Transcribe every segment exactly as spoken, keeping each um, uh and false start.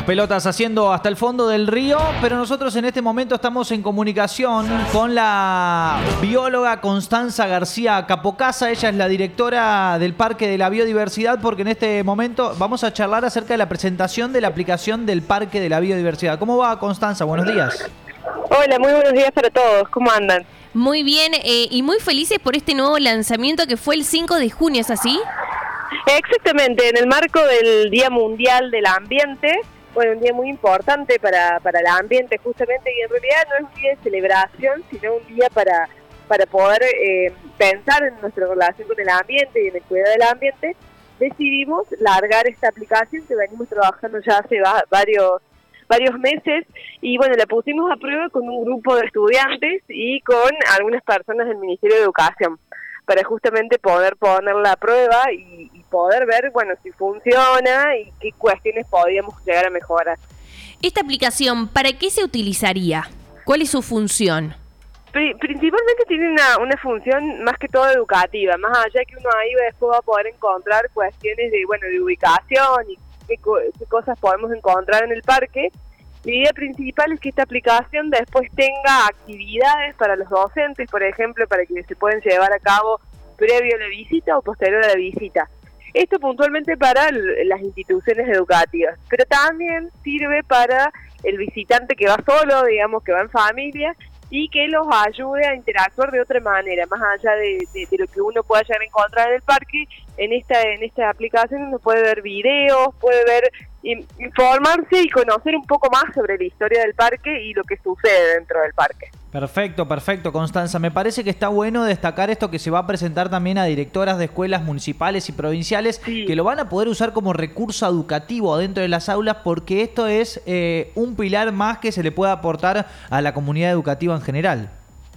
pelotas haciendo hasta el fondo del río, pero nosotros en este momento estamos en comunicación con la bióloga Constanza García Capocasa. Ella es la directora del Parque de la Biodiversidad, porque en este momento vamos a charlar acerca de la presentación de la aplicación del Parque de la Biodiversidad. ¿Cómo va, Constanza? Buenos días. Hola, muy buenos días para todos. ¿Cómo andan? Muy bien, eh, y muy felices por este nuevo lanzamiento que fue el cinco de junio, ¿es así? Exactamente, en el marco del Día Mundial del Ambiente, bueno, un día muy importante para, para el ambiente justamente, y en realidad no es un día de celebración, sino un día para, para poder eh, pensar en nuestra relación con el ambiente y en el cuidado del ambiente. Decidimos largar esta aplicación que venimos trabajando ya hace va, varios varios meses, y bueno, la pusimos a prueba con un grupo de estudiantes y con algunas personas del Ministerio de Educación, para justamente poder ponerla a prueba y, y poder ver, bueno, si funciona y qué cuestiones podríamos llegar a mejorar. Esta aplicación, ¿para qué se utilizaría? ¿Cuál es su función? Pri- principalmente tiene una, una función más que todo educativa, más allá que uno ahí después va a poder encontrar cuestiones de, bueno, de ubicación y qué, co- qué cosas podemos encontrar en el parque. La idea principal es que esta aplicación después tenga actividades para los docentes, por ejemplo, para que se puedan llevar a cabo previo a la visita o posterior a la visita. Esto puntualmente para l- las instituciones educativas, pero también sirve para el visitante que va solo, digamos, que va en familia, y que los ayude a interactuar de otra manera, más allá de, de, de lo que uno pueda llegar a encontrar en el parque. En esta, en esta aplicación uno puede ver videos, puede ver, informarse y conocer un poco más sobre la historia del parque y lo que sucede dentro del parque. Perfecto, perfecto, Constanza. Me parece que está bueno destacar esto, que se va a presentar también a directoras de escuelas municipales y provinciales, sí, que lo van a poder usar como recurso educativo dentro de las aulas, porque esto es eh, un pilar más que se le puede aportar a la comunidad educativa en general.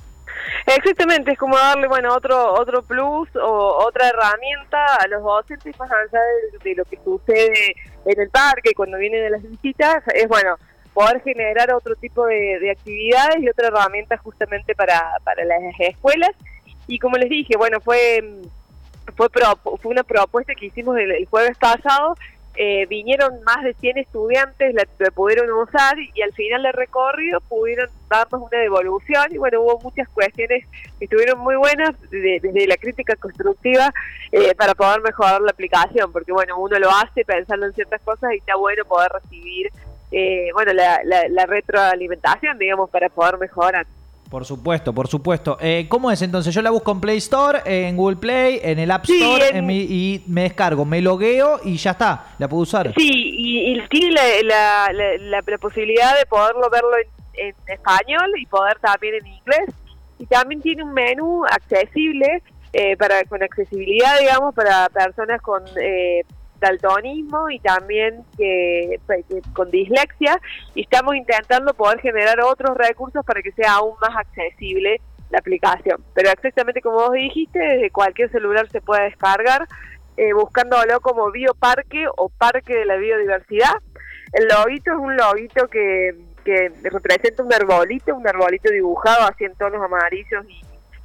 Exactamente, es como darle, bueno, otro otro plus o otra herramienta a los docentes, más allá de, de lo que sucede en el parque cuando vienen a las visitas, es bueno poder generar otro tipo de, de actividades y otra herramienta justamente para, para las escuelas. Y como les dije, bueno, fue fue, pro, fue una propuesta que hicimos el, el jueves pasado. Eh, vinieron más de cien estudiantes, la, la pudieron usar, y al final del recorrido pudieron darnos una devolución, y bueno, hubo muchas cuestiones que estuvieron muy buenas, desde de, de la crítica constructiva, eh, para poder mejorar la aplicación, porque bueno, uno lo hace pensando en ciertas cosas y está bueno poder recibir eh, bueno la, la, la retroalimentación, digamos, para poder mejorar. Por supuesto, por supuesto. Eh, ¿Cómo es entonces? Yo la busco en Play Store, en Google Play, en el App Store, sí, en... En mi, y me descargo, me logueo y ya está, la puedo usar. Sí, y, y tiene la, la, la, la, la posibilidad de poderlo verlo en, en español y poder también en inglés. Y también tiene un menú accesible, eh, para con accesibilidad, digamos, para personas con eh, daltonismo y también que, que con dislexia, y estamos intentando poder generar otros recursos para que sea aún más accesible la aplicación. Pero exactamente como vos dijiste, desde cualquier celular se puede descargar, eh, buscándolo como Bioparque o Parque de la Biodiversidad. El loguito es un loguito que, que representa un arbolito, un arbolito dibujado así en tonos amarillos y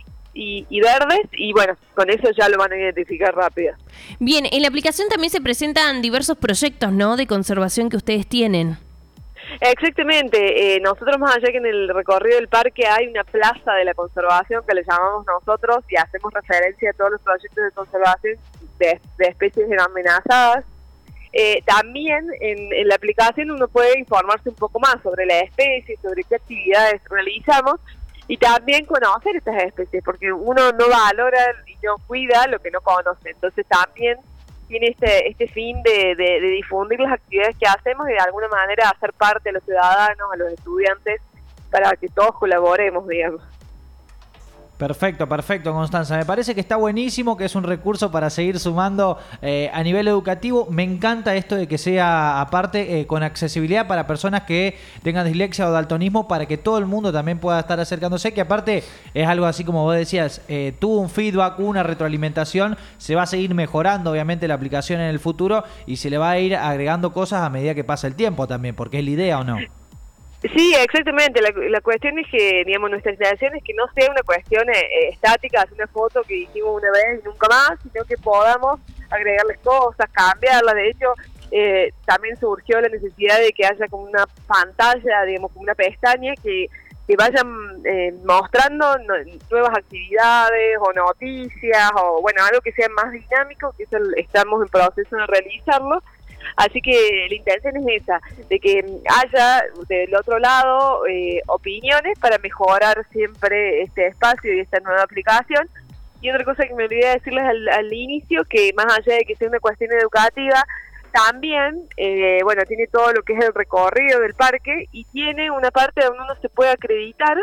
Y, y verdes, y bueno, con eso ya lo van a identificar rápido. Bien, en la aplicación también se presentan diversos proyectos, ¿no?, de conservación que ustedes tienen. Exactamente, eh, nosotros más allá que en el recorrido del parque hay una plaza de la conservación que le llamamos nosotros, y hacemos referencia a todos los proyectos de conservación de, de especies amenazadas. Eh, también en, en la aplicación uno puede informarse un poco más sobre la especie, sobre qué actividades realizamos, y también conocer estas especies, porque uno no valora y no cuida lo que no conoce. Entonces también tiene este este fin de, de, de difundir las actividades que hacemos y de alguna manera hacer parte a los ciudadanos, a los estudiantes, para que todos colaboremos, digamos. Perfecto, perfecto, Constanza. Me parece que está buenísimo, que es un recurso para seguir sumando eh, a nivel educativo. Me encanta esto de que sea, aparte, eh, con accesibilidad para personas que tengan dislexia o daltonismo, para que todo el mundo también pueda estar acercándose, que aparte es algo así como vos decías, eh, tuvo un feedback, una retroalimentación, se va a seguir mejorando obviamente la aplicación en el futuro y se le va a ir agregando cosas a medida que pasa el tiempo también, porque es la idea, ¿o no? Sí, exactamente. La, la cuestión es que, digamos, nuestra intención es que no sea una cuestión eh, estática, hacer una foto que hicimos una vez y nunca más, sino que podamos agregarles cosas, cambiarlas. De hecho, eh, también surgió la necesidad de que haya como una pantalla, digamos, como una pestaña que, que vayan eh, mostrando no, nuevas actividades o noticias o, bueno, algo que sea más dinámico, que eso estamos en proceso de realizarlo. Así que la intención es esa, de que haya del otro lado eh, opiniones para mejorar siempre este espacio y esta nueva aplicación. Y otra cosa que me olvidé de decirles al, al inicio, que más allá de que sea una cuestión educativa, también, eh, bueno, tiene todo lo que es el recorrido del parque y tiene una parte donde uno se puede acreditar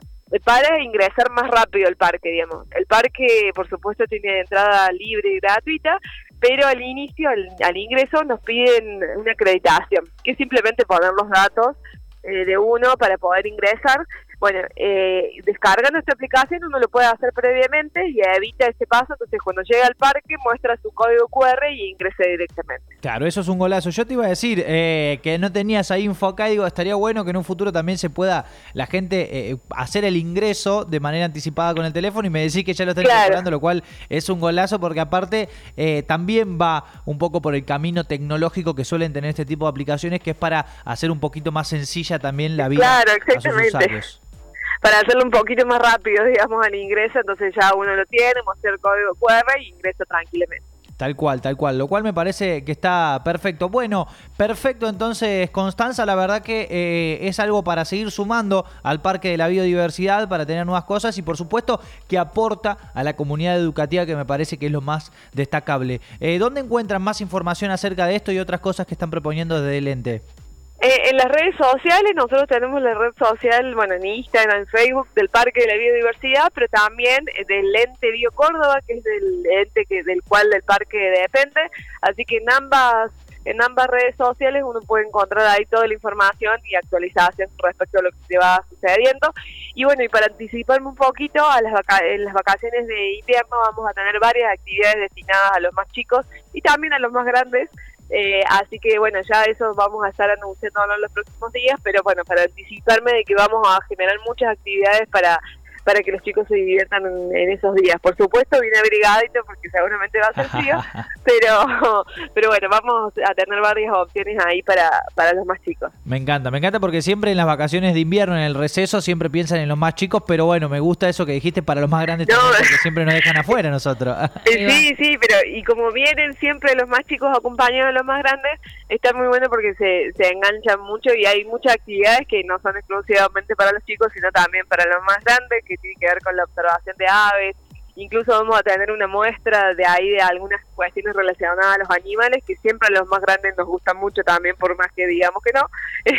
para ingresar más rápido al parque, digamos. El parque, por supuesto, tiene entrada libre y gratuita, pero al inicio, al, al ingreso, nos piden una acreditación, que es simplemente poner los datos eh, de uno para poder ingresar. Bueno, eh, descargando esta aplicación uno lo puede hacer previamente y evita ese paso, entonces cuando llega al parque muestra su código cu erre y ingresa directamente. Claro, eso es un golazo. Yo te iba a decir eh, que no tenías ahí info acá, digo, estaría bueno que en un futuro también se pueda la gente eh, hacer el ingreso de manera anticipada con el teléfono y me decís que ya lo está claro. incorporando, lo cual es un golazo porque aparte eh, también va un poco por el camino tecnológico que suelen tener este tipo de aplicaciones, que es para hacer un poquito más sencilla también la vida claro, a sus usuarios. Para hacerlo un poquito más rápido, digamos, al ingreso, entonces ya uno lo tiene, muestra el código cu erre y ingresa tranquilamente. Tal cual, tal cual, lo cual me parece que está perfecto. Bueno, perfecto entonces, Constanza, la verdad que eh, es algo para seguir sumando al Parque de la Biodiversidad, para tener nuevas cosas y por supuesto que aporta a la comunidad educativa, que me parece que es lo más destacable. Eh, ¿Dónde encuentran más información acerca de esto y otras cosas que están proponiendo desde el ente? Eh, en las redes sociales, nosotros tenemos la red social, bueno, en Instagram, en Facebook, del Parque de la Biodiversidad, pero también del ente Bio Córdoba, que es del ente que del cual el parque depende, así que en ambas en ambas redes sociales uno puede encontrar ahí toda la información y actualización respecto a lo que se va sucediendo. Y bueno, y para anticiparme un poquito, a las vaca- en las vacaciones de invierno vamos a tener varias actividades destinadas a los más chicos y también a los más grandes. Eh, así que bueno, ya eso vamos a estar anunciando en los próximos días, pero bueno, para anticiparme de que vamos a generar muchas actividades para para que los chicos se diviertan en, en esos días. Por supuesto, bien abrigadito porque seguramente va a ser frío, pero pero bueno, vamos a tener varias opciones ahí para, para los más chicos. Me encanta, me encanta porque siempre en las vacaciones de invierno, en el receso, siempre piensan en los más chicos, pero bueno, me gusta eso que dijiste para los más grandes no. también, porque siempre nos dejan afuera nosotros. Sí, sí, pero y como vienen siempre los más chicos acompañados de los más grandes, está muy bueno porque se, se enganchan mucho y hay muchas actividades que no son exclusivamente para los chicos, sino también para los más grandes, que tiene que ver con la observación de aves. Incluso vamos a tener una muestra de ahí de algunas cuestiones relacionadas a los animales, que siempre a los más grandes nos gustan mucho también, por más que digamos que no,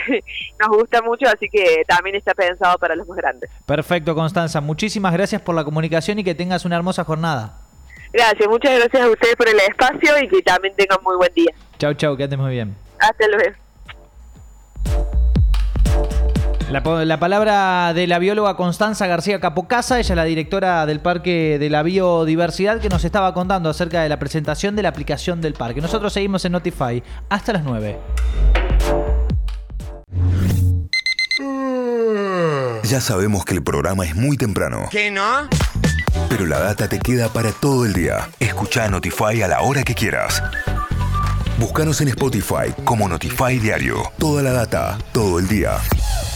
nos gusta mucho, así que también está pensado para los más grandes. Perfecto, Constanza, muchísimas gracias por la comunicación y que tengas una hermosa jornada. Gracias, muchas gracias a ustedes por el espacio y que también tengan muy buen día. Chau, chau, que andes muy bien. Hasta luego. La, la palabra de la bióloga Constanza García Capocasa, ella es la directora del Parque de la Biodiversidad, que nos estaba contando acerca de la presentación de la aplicación del parque. Nosotros seguimos en Notify hasta las nueve. Ya sabemos que el programa es muy temprano. ¿Qué no? Pero la data te queda para todo el día. Escuchá Notify a la hora que quieras. Búscanos en Spotify como Notify Diario. Toda la data, todo el día.